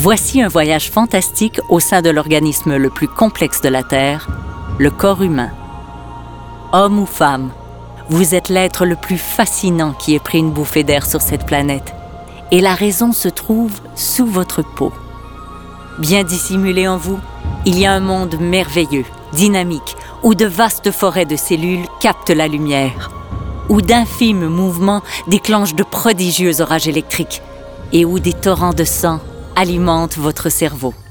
Voici un voyage fantastique au sein de l'organisme le plus complexe de la Terre, le corps humain. Homme ou femme, vous êtes l'être le plus fascinant qui ait pris une bouffée d'air sur cette planète. Et la raison se trouve sous votre peau. Bien dissimulé en vous, il y a un monde merveilleux, dynamique, où de vastes forêts de cellules captent la lumière, où d'infimes mouvements déclenchent de prodigieux orages électriques et où des torrents de sang alimentent votre cerveau.